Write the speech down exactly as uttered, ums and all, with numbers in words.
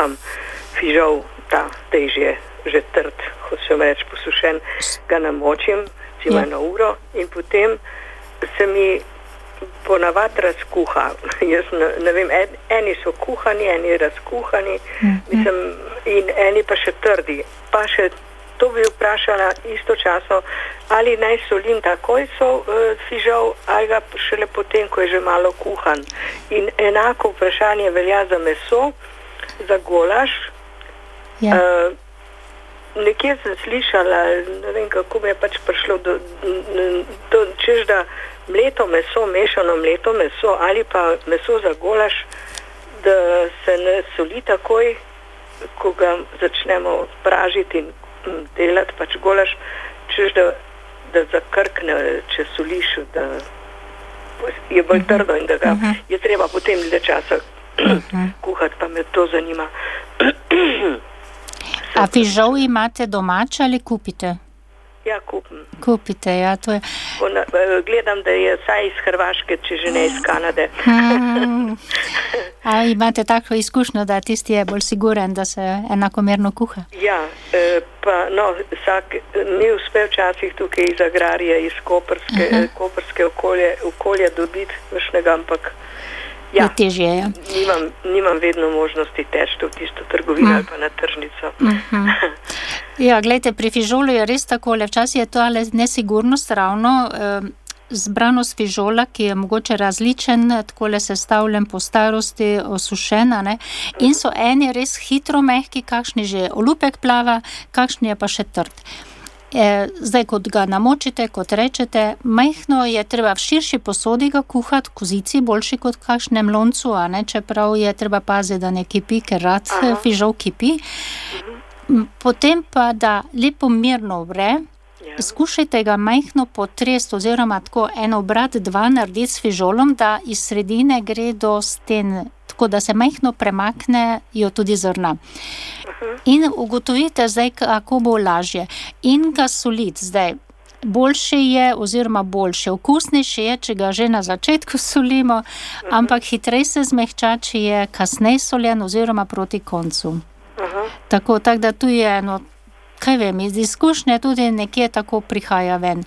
kuham fižol, ta, da je že, že trd, hočem reči, posušen, ga namočim, celo eno uro in potem se mi ponavad razkuha. Jaz ne, ne vem, en, eni so kuhani, eni razkuhani, mm-hmm. mislim, in eni pa še trdi. Pa še to bi vprašala istočasno, ali naj solim takoj so uh, fižol, ali ga šele potem, ko je že malo kuhan. In enako vprašanje velja za meso, za golaž. Ja. Uh, nekje sem slišala, ne vem, kako mi je pač prišlo do, do češ, da mleto meso, mešano mleto meso ali pa meso za golaž, da se ne soli takoj, ko ga začnemo pražiti in delati pač golaž, češ, da, da zakrkne, če soliš, da je bolj trdo in da ga uh-huh. je treba potem dlje časa uh-huh. kuhati, pa me to zanima. A fižol imate domač ali kupite? Ja, kupim. Kupite, ja, to je. Ona, gledam, da je saj iz Hrvaške, če že ne iz Kanade. Hmm. A imate tako izkušnjo, da tisti je bolj siguren, da se enakomerno kuha? Ja, pa no, vsak, mi uspe včasih tukaj iz agrarije, iz koperske, uh-huh. koperske okolje, okolje dobiti vršnega, ampak ja, težje, ja. nimam, nimam vedno možnosti teči v tisto trgovino mm. ali pa na tržnico. Mm-hmm. Ja, gledajte, pri fižolu je res takole, včasih je to ale nesigurnost ravno, eh, zbranost fižola, ki je mogoče različen, takole sestavljen po starosti, osušena, ne, in so eni res hitro mehki, kakšni že olupek plava, kakšni je pa še trd. E, zdaj, kot ga namočite, kot rečete, majhno je treba v širši posodi ga kuhati, kozici, boljši kot kakšnem loncu, a ne, čeprav je treba paziti, da ne kipi, ker rad Aha. fižol kipi. Potem pa, da lepo mirno vre, ja. skušajte ga majhno potresti, oziroma tako eno obrat, dva narediti s fižolom, da iz sredine gre do sten, tako da se majhno premaknejo tudi zrna. In ugotovite zdaj, kako bo lažje. In ga soliti zdaj. Boljše je, oziroma boljše, okusnejše je, če ga že na začetku solimo, uh-huh. ampak hitrej se zmehča, če je kasneje soljen, oziroma proti koncu. Uh-huh. Tako, tak da tu je, no, kaj vem, iz izkušnje tudi nekje tako prihaja ven.